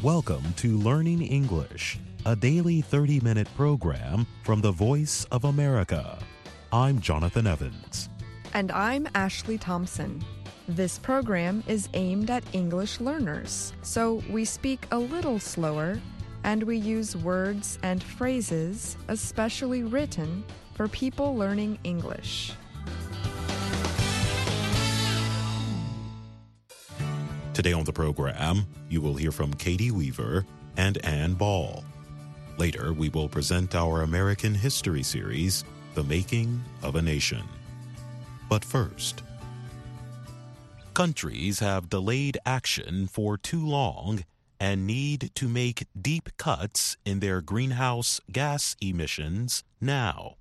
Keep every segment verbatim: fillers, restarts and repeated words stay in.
Welcome to Learning English, a daily thirty-minute program from the Voice of America. I'm Jonathan Evans. And I'm Ashley Thompson. This program is aimed at English learners, so we speak a little slower and we use words and phrases especially written for people learning English. Today on the program, you will hear from Katie Weaver and Ann Ball. Later, we will present our American history series, The Making of a Nation. But first, countries have delayed action for too long and need to make deep cuts in their greenhouse gas emissions now.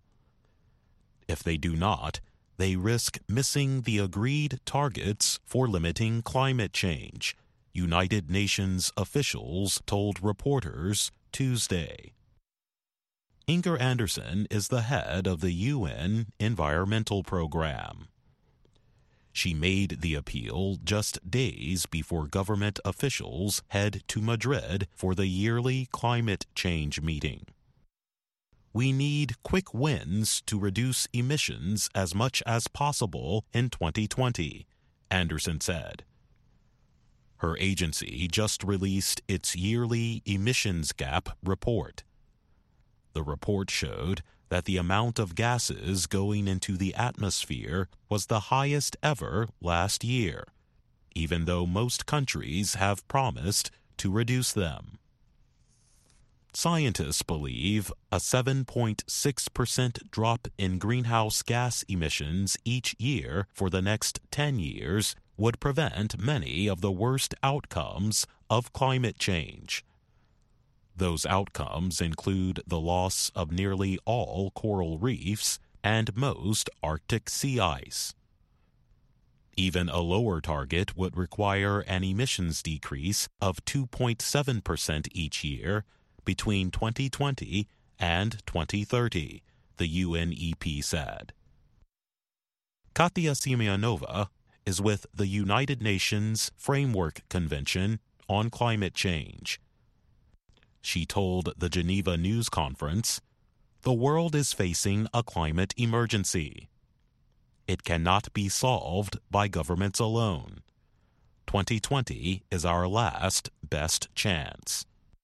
If they do not, they risk missing the agreed targets for limiting climate change, United Nations officials told reporters Tuesday. Inger Anderson is the head of the U N Environmental Program. She made the appeal just days before government officials head to Madrid for the yearly climate change meeting. We need quick wins to reduce emissions as much as possible in twenty twenty, Anderson said. Her agency just released its yearly emissions gap report. The report showed that the amount of gases going into the atmosphere was the highest ever last year, even though most countries have promised to reduce them. Scientists believe a seven point six percent drop in greenhouse gas emissions each year for the next ten years would prevent many of the worst outcomes of climate change. Those outcomes include the loss of nearly all coral reefs and most Arctic sea ice. Even a lower target would require an emissions decrease of two point seven percent each year between twenty twenty and twenty thirty, the U N E P said. Katya Semyonova is with the United Nations Framework Convention on Climate Change. She told the Geneva News Conference, "The world is facing a climate emergency. It cannot be solved by governments alone. twenty twenty is our last best chance."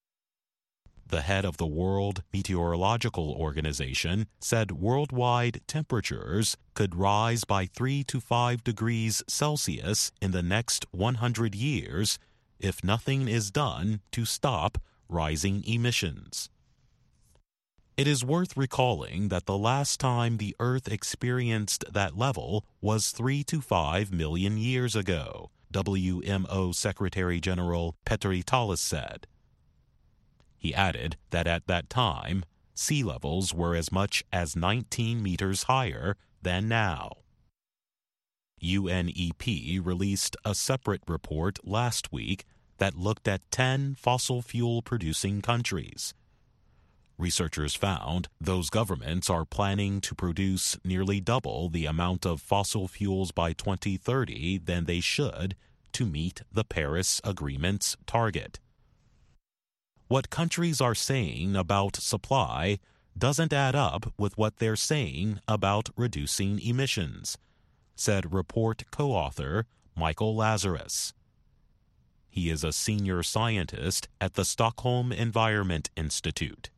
The head of the World Meteorological Organization said worldwide temperatures could rise by three to five degrees Celsius in the next one hundred years if nothing is done to stop rising emissions. It is worth recalling that the last time the Earth experienced that level was three to five million years ago, W M O Secretary General Petri Talas said. He added that at that time, sea levels were as much as nineteen meters higher than now. U N E P released a separate report last week that looked at ten fossil fuel-producing countries. Researchers found those governments are planning to produce nearly double the amount of fossil fuels by twenty thirty than they should to meet the Paris Agreement's target. What countries are saying about supply doesn't add up with what they're saying about reducing emissions, said report co-author Michael Lazarus. He is a senior scientist at the Stockholm Environment Institute.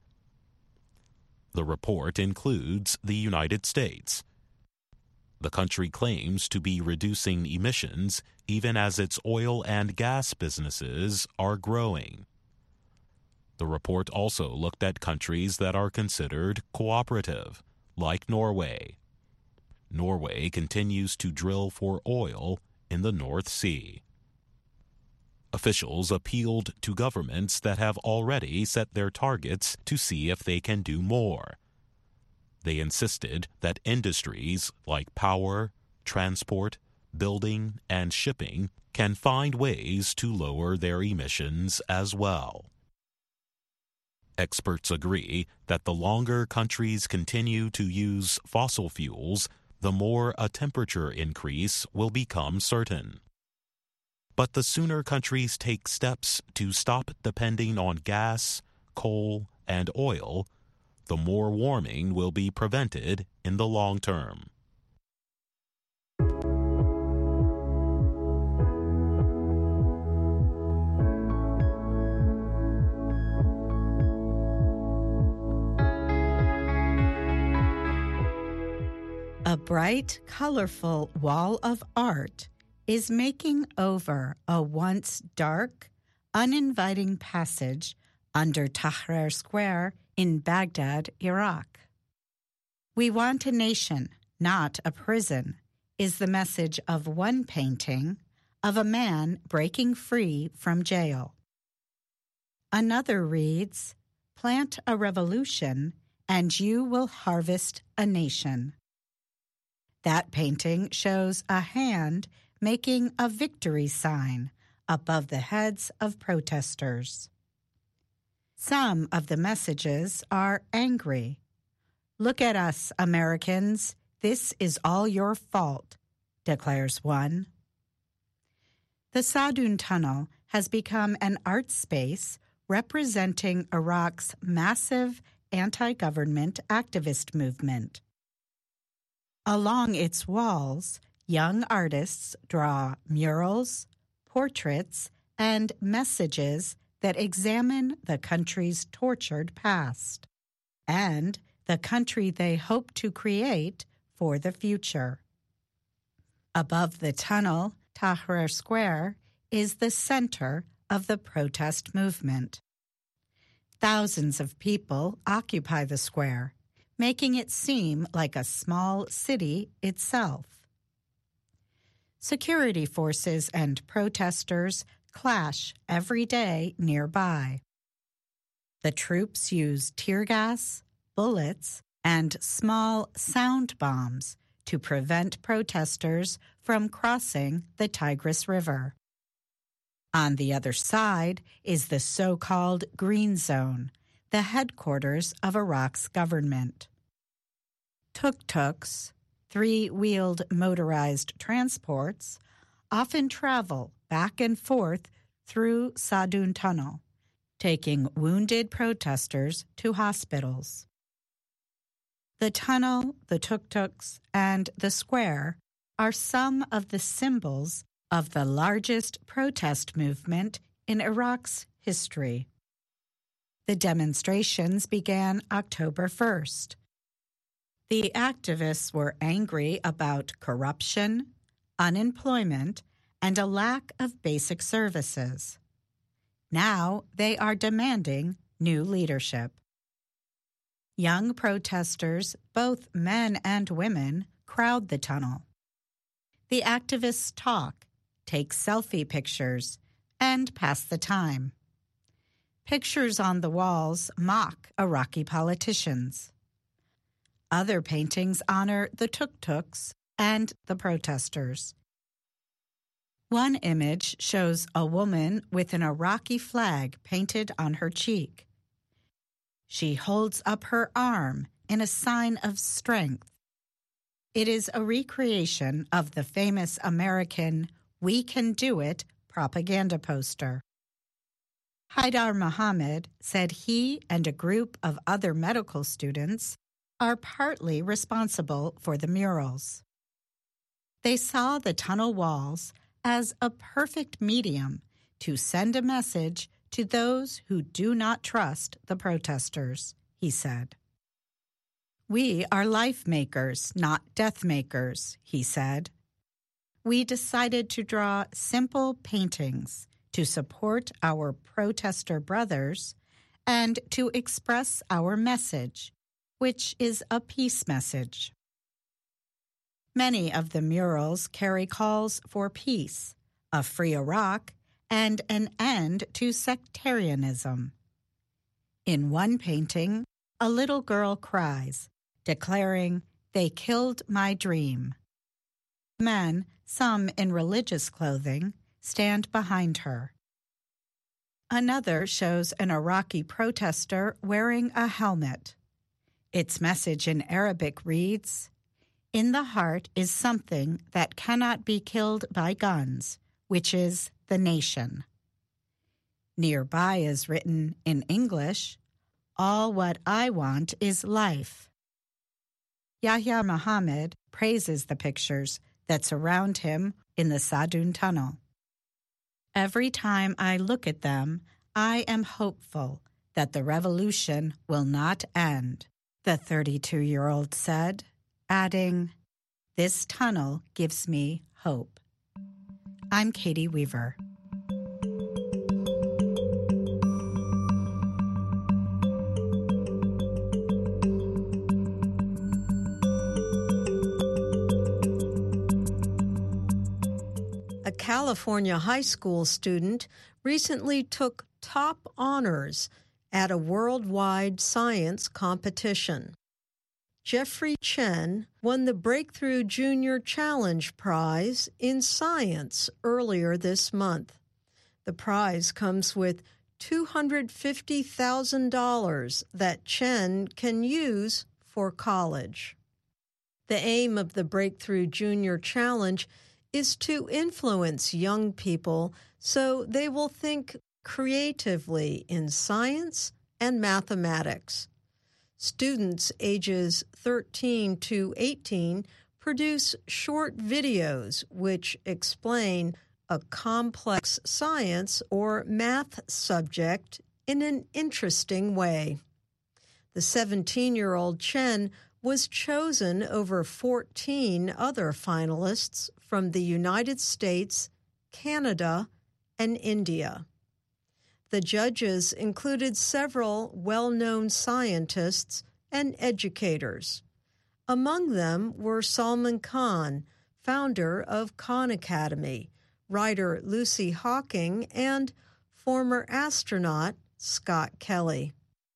The report includes the United States. The country claims to be reducing emissions even as its oil and gas businesses are growing. The report also looked at countries that are considered cooperative, like Norway. Norway continues to drill for oil in the North Sea. Officials appealed to governments that have already set their targets to see if they can do more. They insisted that industries like power, transport, building, and shipping can find ways to lower their emissions as well. Experts agree that the longer countries continue to use fossil fuels, the more a temperature increase will become certain. But the sooner countries take steps to stop depending on gas, coal, and oil, the more warming will be prevented in the long term. A bright, colorful wall of art is making over a once dark, uninviting passage under Tahrir Square in Baghdad, Iraq. "We want a nation, not a prison," is the message of one painting of a man breaking free from jail. Another reads, "Plant a revolution, and you will harvest a nation." That painting shows a hand making a victory sign above the heads of protesters. Some of the messages are angry. "Look at us, Americans. This is all your fault," declares one. The Sadun Tunnel has become an art space representing Iraq's massive anti-government activist movement. Along its walls, young artists draw murals, portraits, and messages that examine the country's tortured past and the country they hope to create for the future. Above the tunnel, Tahrir Square is the center of the protest movement. Thousands of people occupy the square, making it seem like a small city itself. Security forces and protesters clash every day nearby. The troops use tear gas, bullets, and small sound bombs to prevent protesters from crossing the Tigris River. On the other side is the so-called Green Zone, the headquarters of Iraq's government. Tuk-tuks, three-wheeled motorized transports, often travel back and forth through Sadun Tunnel, taking wounded protesters to hospitals. The tunnel, the tuk-tuks, and the square are some of the symbols of the largest protest movement in Iraq's history. The demonstrations began October first. The activists were angry about corruption, unemployment, and a lack of basic services. Now they are demanding new leadership. Young protesters, both men and women, crowd the tunnel. The activists talk, take selfie pictures, and pass the time. Pictures on the walls mock Iraqi politicians. Other paintings honor the tuk-tuks and the protesters. One image shows a woman with an Iraqi flag painted on her cheek. She holds up her arm in a sign of strength. It is a recreation of the famous American "We Can Do It" propaganda poster. Haidar Mohammed said he and a group of other medical students are partly responsible for the murals. They saw the tunnel walls as a perfect medium to send a message to those who do not trust the protesters, he said. "We are life makers, not death makers," he said. "We decided to draw simple paintings to support our protester brothers and to express our message, which is a peace message." Many of the murals carry calls for peace, a free Iraq, and an end to sectarianism. In one painting, a little girl cries, declaring, "They killed my dream." Men, some in religious clothing, stand behind her. Another shows an Iraqi protester wearing a helmet. Its message in Arabic reads, "In the heart is something that cannot be killed by guns, which is the nation. Nearby is written in English, all what I want is life. Yahya Muhammad praises the pictures that surround him in the Sadun Tunnel. Every time I look at them, I am hopeful that the revolution will not end, the thirty-two-year-old said, adding, this tunnel gives me hope. I'm Katie Weaver. A California high school student recently took top honors at a worldwide science competition. Jeffrey Chen won the Breakthrough Junior Challenge Prize in Science earlier this month. The prize comes with two hundred fifty thousand dollars that Chen can use for college. The aim of the Breakthrough Junior Challenge is to influence young people so they will think creatively in science and mathematics. Students ages thirteen to eighteen produce short videos which explain a complex science or math subject in an interesting way. The seventeen-year-old Chen was chosen over fourteen other finalists from the United States, Canada, and India. The judges included several well-known scientists and educators. Among them were Salman Khan, founder of Khan Academy, writer Lucy Hawking, and former astronaut Scott Kelly.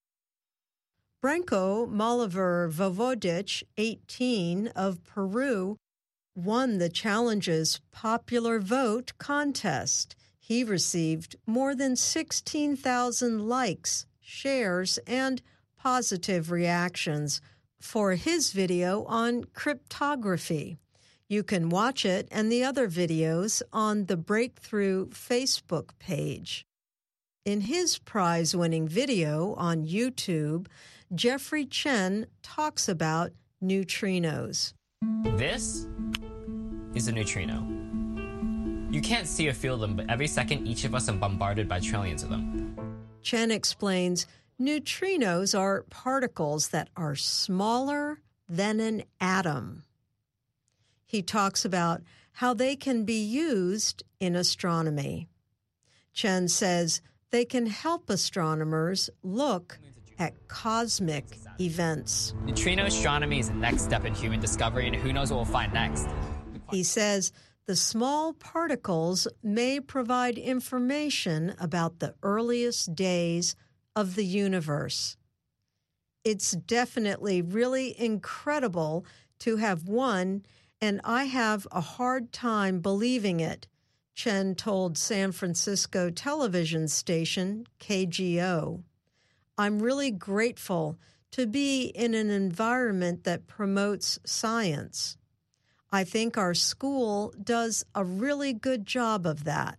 Branko Moliver Vojvodic, eighteen, of Peru, won the challenge's popular vote contest. He received more than sixteen thousand likes, shares, and positive reactions for his video on cryptography. You can watch it and the other videos on the Breakthrough Facebook page. In his prize-winning video on YouTube, Jeffrey Chen talks about neutrinos. This is a neutrino. You can't see or feel them, but every second each of us are bombarded by trillions of them. Chen explains neutrinos are particles that are smaller than an atom. He talks about how they can be used in astronomy. Chen says they can help astronomers look at cosmic events. Neutrino astronomy is the next step in human discovery, and who knows what we'll find next. He says the small particles may provide information about the earliest days of the universe. It's definitely really incredible to have won, and I have a hard time believing it, Chen told San Francisco television station K G O. I'm really grateful to be in an environment that promotes science. I think our school does a really good job of that.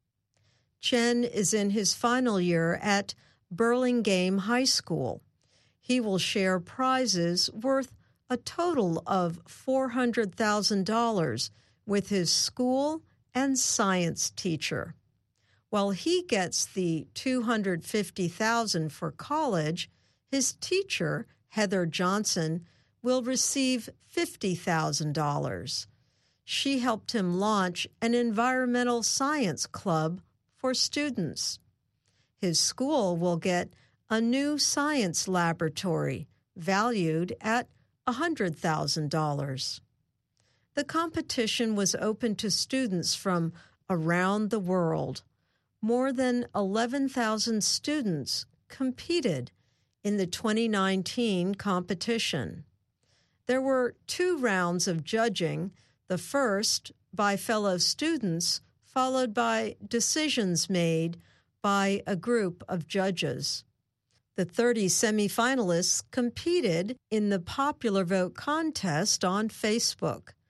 Chen is in his final year at Burlingame High School. He will share prizes worth a total of four hundred thousand dollars with his school and science teacher. While he gets the two hundred fifty thousand dollars for college, his teacher, Heather Johnson, will receive fifty thousand dollars. She helped him launch an environmental science club for students. His school will get a new science laboratory valued at one hundred thousand dollars. The competition was open to students from around the world. More than eleven thousand students competed in the twenty nineteen competition. There were two rounds of judging, the first by fellow students, followed by decisions made by a group of judges. The thirty semifinalists competed in the popular vote contest on Facebook.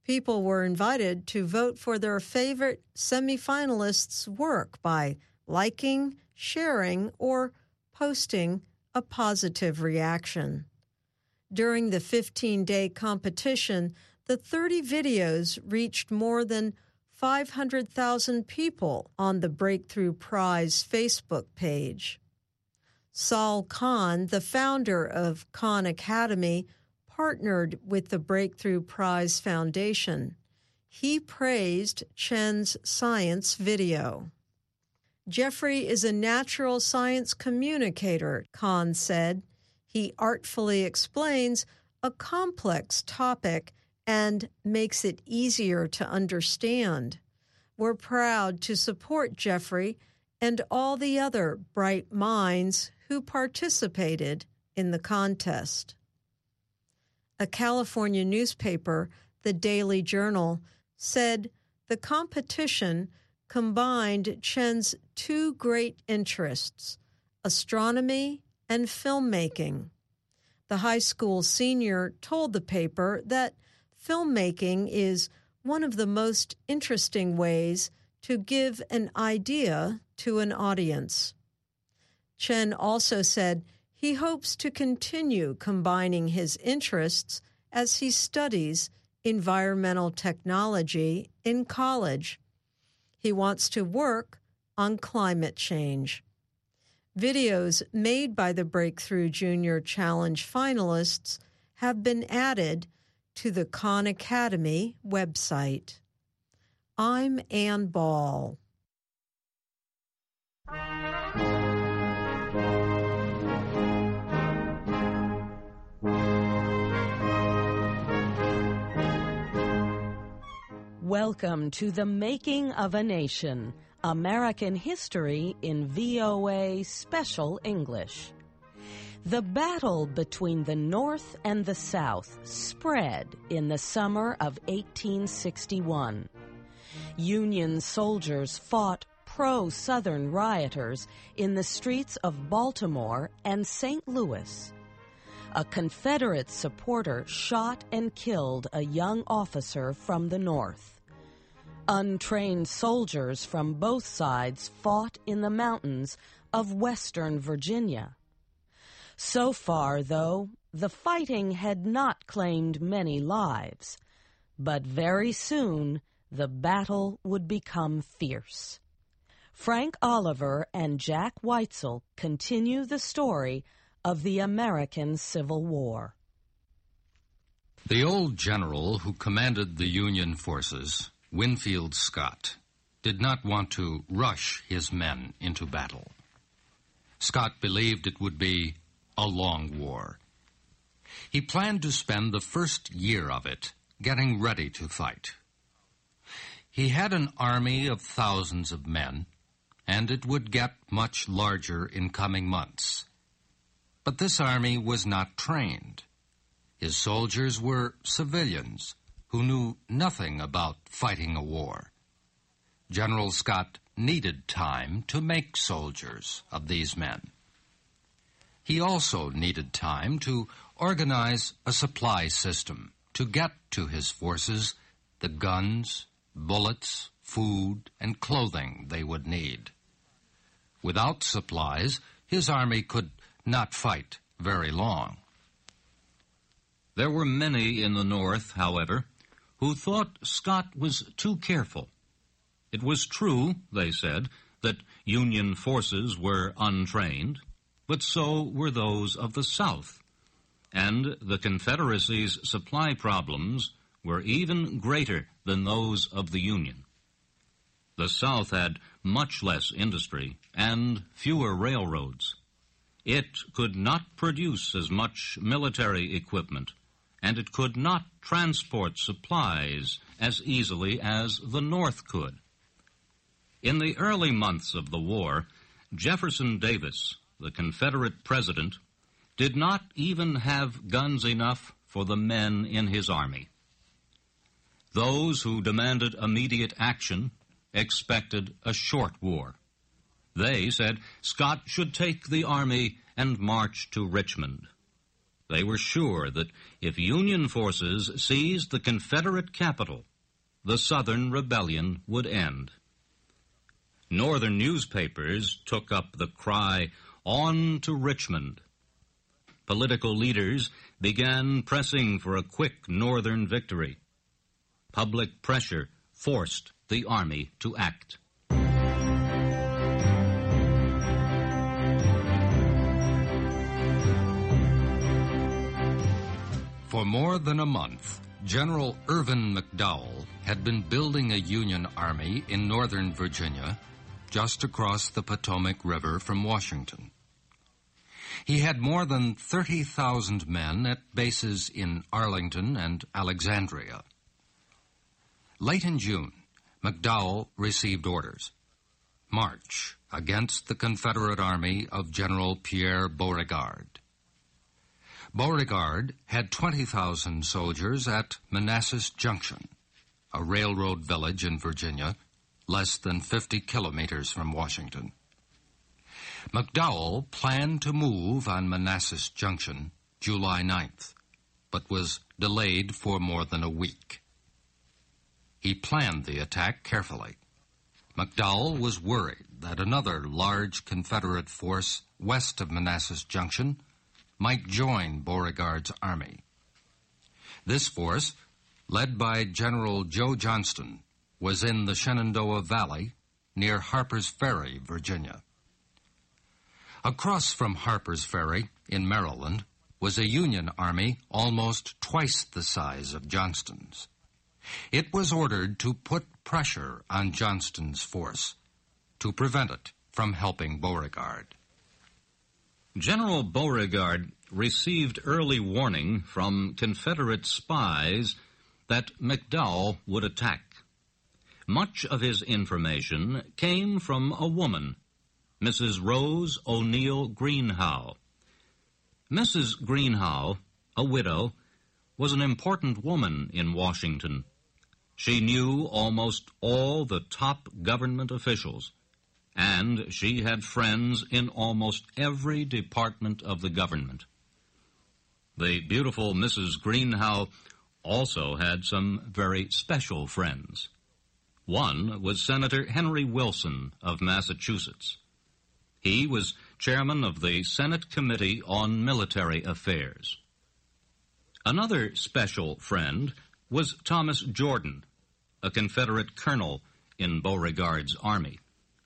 People were invited to vote for their favorite semifinalists' work by liking, sharing, or posting a positive reaction. During the fifteen-day competition, the thirty videos reached more than five hundred thousand people on the Breakthrough Prize Facebook page. Saul Khan, the founder of Khan Academy, partnered with the Breakthrough Prize Foundation. He praised Chen's science video. Jeffrey is a natural science communicator, Khan said. He artfully explains a complex topic and makes it easier to understand. We're proud to support Jeffrey and all the other bright minds who participated in the contest. A California newspaper, the Daily Journal, said the competition combined Chen's two great interests, astronomy and filmmaking. The high school senior told the paper that filmmaking is one of the most interesting ways to give an idea to an audience. Chen also said he hopes to continue combining his interests as he studies environmental technology in college. He wants to work on climate change. Videos made by the Breakthrough Junior Challenge finalists have been added to the Khan Academy website. I'm Ann Ball. Welcome to The Making of a Nation, American History in V O A Special English. The battle between the North and the South spread in the summer of eighteen sixty-one. Union soldiers fought pro-Southern rioters in the streets of Baltimore and Saint Louis. A Confederate supporter shot and killed a young officer from the North. Untrained soldiers from both sides fought in the mountains of western Virginia. So far, though, the fighting had not claimed many lives, but very soon the battle would become fierce. Frank Oliver and Jack Weitzel continue the story of the American Civil War. The old general who commanded the Union forces, Winfield Scott, did not want to rush his men into battle. Scott believed it would be a long war. He planned to spend the first year of it getting ready to fight. He had an army of thousands of men, and it would get much larger in coming months. But this army was not trained. His soldiers were civilians who knew nothing about fighting a war. General Scott needed time to make soldiers of these men. He also needed time to organize a supply system to get to his forces the guns, bullets, food, and clothing they would need. Without supplies, his army could not fight very long. There were many in the North, however, who thought Scott was too careful. It was true, they said, that Union forces were untrained, but so were those of the South, and the Confederacy's supply problems were even greater than those of the Union. The South had much less industry and fewer railroads. It could not produce as much military equipment, and it could not transport supplies as easily as the North could. In the early months of the war, Jefferson Davis, the Confederate president, did not even have guns enough for the men in his army. Those who demanded immediate action expected a short war. They said Scott should take the army and march to Richmond. They were sure that if Union forces seized the Confederate capital, the Southern rebellion would end. Northern newspapers took up the cry, "On to Richmond." Political leaders began pressing for a quick Northern victory. Public pressure forced the Army to act. For more than a month, General Irvin McDowell had been building a Union army in northern Virginia, just across the Potomac River from Washington. He had more than thirty thousand men at bases in Arlington and Alexandria. Late in June, McDowell received orders. March against the Confederate army of General Pierre Beauregard. Beauregard had twenty thousand soldiers at Manassas Junction, a railroad village in Virginia, less than fifty kilometers from Washington. McDowell planned to move on Manassas Junction July ninth, but was delayed for more than a week. He planned the attack carefully. McDowell was worried that another large Confederate force west of Manassas Junction might join Beauregard's army. This force, led by General Joe Johnston, was in the Shenandoah Valley near Harper's Ferry, Virginia. Across from Harper's Ferry in Maryland was a Union army almost twice the size of Johnston's. It was ordered to put pressure on Johnston's force to prevent it from helping Beauregard. General Beauregard received early warning from Confederate spies that McDowell would attack. Much of his information came from a woman, Missus Rose O'Neill Greenhow. Missus Greenhow, a widow, was an important woman in Washington. She knew almost all the top government officials, and she had friends in almost every department of the government. The beautiful Missus Greenhow also had some very special friends. One was Senator Henry Wilson of Massachusetts. He was chairman of the Senate Committee on Military Affairs. Another special friend was Thomas Jordan, a Confederate colonel in Beauregard's army.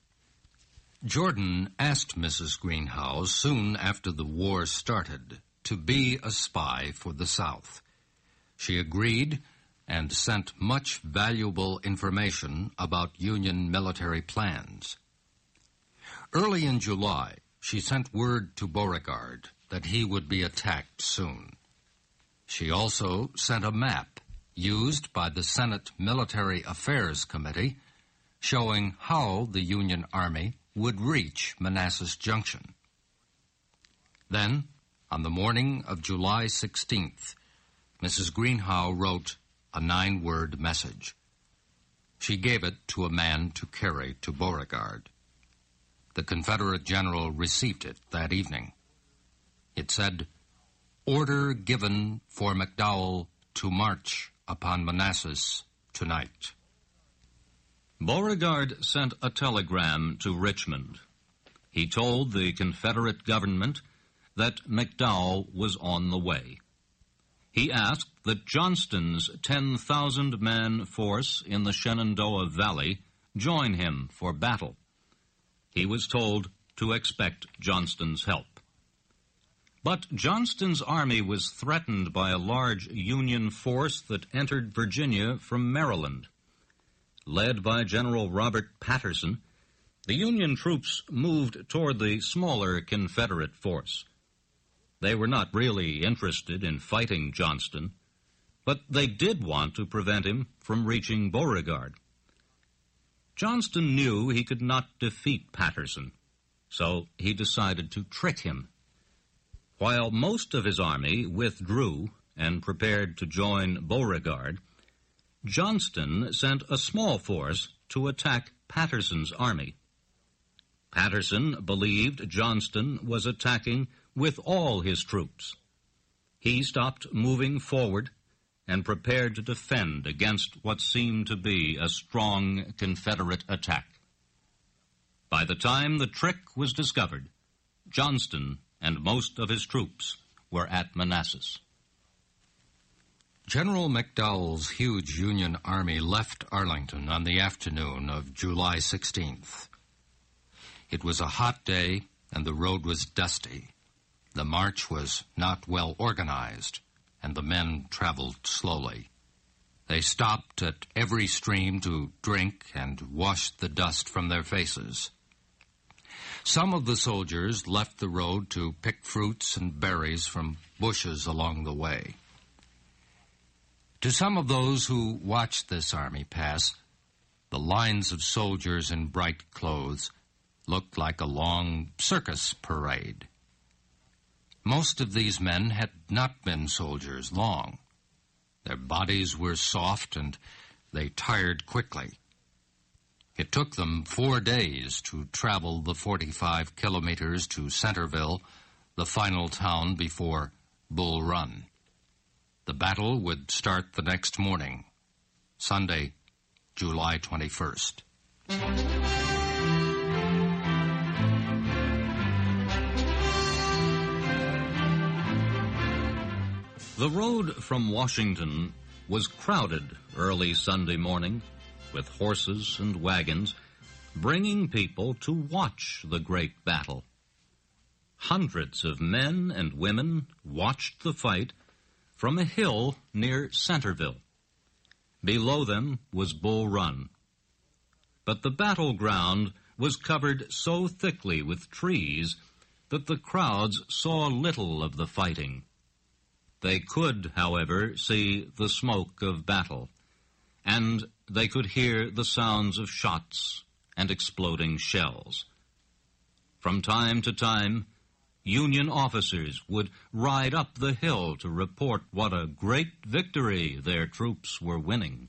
Jordan asked Missus Greenhow soon after the war started to be a spy for the South. She agreed and sent much valuable information about Union military plans. Early in July, she sent word to Beauregard that he would be attacked soon. She also sent a map used by the Senate Military Affairs Committee showing how the Union Army would reach Manassas Junction. Then, on the morning of July sixteenth, Missus Greenhow wrote a nine-word message. She gave it to a man to carry to Beauregard. The Confederate general received it that evening. It said, "Order given for McDowell to march upon Manassas tonight." Beauregard sent a telegram to Richmond. He told the Confederate government that McDowell was on the way. He asked that Johnston's ten thousand man force in the Shenandoah Valley join him for battle. He was told to expect Johnston's help. But Johnston's army was threatened by a large Union force that entered Virginia from Maryland. Led by General Robert Patterson, the Union troops moved toward the smaller Confederate force. They were not really interested in fighting Johnston, but they did want to prevent him from reaching Beauregard. Johnston knew he could not defeat Patterson, so he decided to trick him. While most of his army withdrew and prepared to join Beauregard, Johnston sent a small force to attack Patterson's army. Patterson believed Johnston was attacking with all his troops. He stopped moving forward and prepared to defend against what seemed to be a strong Confederate attack. By the time the trick was discovered, Johnston and most of his troops were at Manassas. General McDowell's huge Union army left Arlington on the afternoon of July sixteenth. It was a hot day, and the road was dusty. The march was not well organized, and the men traveled slowly. They stopped at every stream to drink and wash the dust from their faces. Some of the soldiers left the road to pick fruits and berries from bushes along the way. To some of those who watched this army pass, the lines of soldiers in bright clothes looked like a long circus parade. Most of these men had not been soldiers long. Their bodies were soft and they tired quickly. It took them four days to travel the forty-five kilometers to Centerville, the final town before Bull Run. The battle would start the next morning, Sunday, July twenty-first. The road from Washington was crowded early Sunday morning with horses and wagons, bringing people to watch the great battle. Hundreds of men and women watched the fight from a hill near Centerville. Below them was Bull Run. But the battleground was covered so thickly with trees that the crowds saw little of the fighting. They could, however, see the smoke of battle, and they could hear the sounds of shots and exploding shells. From time to time, Union officers would ride up the hill to report what a great victory their troops were winning.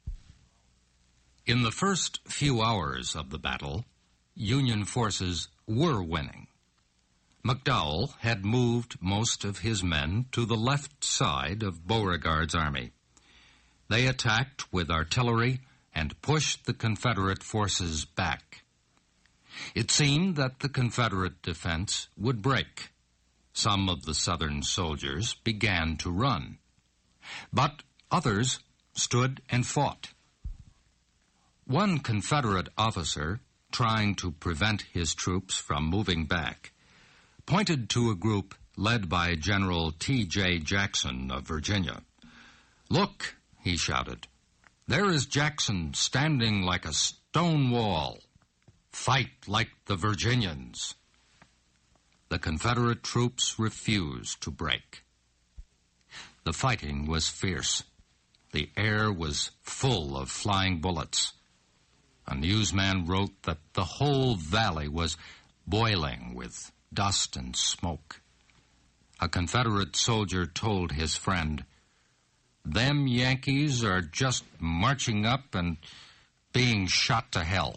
In the first few hours of the battle, Union forces were winning. McDowell had moved most of his men to the left side of Beauregard's army. They attacked with artillery and pushed the Confederate forces back. It seemed that the Confederate defense would break. Some of the Southern soldiers began to run, but others stood and fought. One Confederate officer, trying to prevent his troops from moving back, pointed to a group led by General T J Jackson of Virginia. "Look," he shouted, "there is Jackson standing like a stone wall. Fight like the Virginians." The Confederate troops refused to break. The fighting was fierce. The air was full of flying bullets. A newsman wrote that the whole valley was boiling with dust and smoke. A Confederate soldier told his friend, "Them Yankees are just marching up and being shot to hell."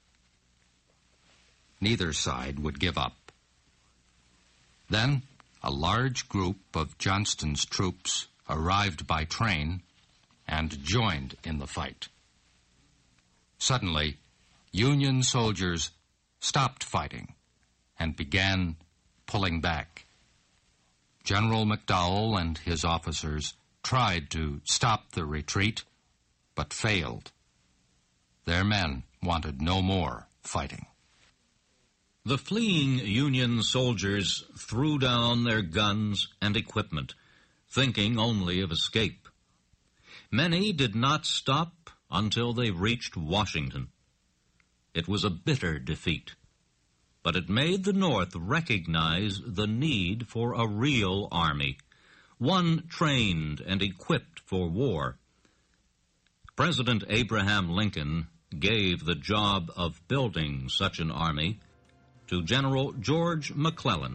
Neither side would give up. Then a large group of Johnston's troops arrived by train and joined in the fight. Suddenly, Union soldiers stopped fighting and began pulling back. General McDowell and his officers tried to stop the retreat, but failed. Their men wanted no more fighting. The fleeing Union soldiers threw down their guns and equipment, thinking only of escape. Many did not stop until they reached Washington. It was a bitter defeat, but it made the North recognize the need for a real army, one trained and equipped for war. President Abraham Lincoln gave the job of building such an army to General George McClellan.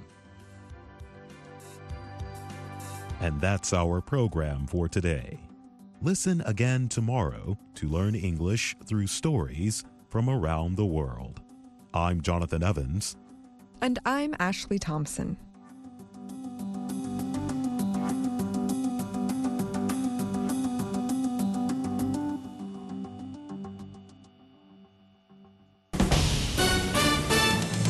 And that's our program for today. Listen again tomorrow to learn English through stories from around the world. I'm Jonathan Evans. And I'm Ashley Thompson.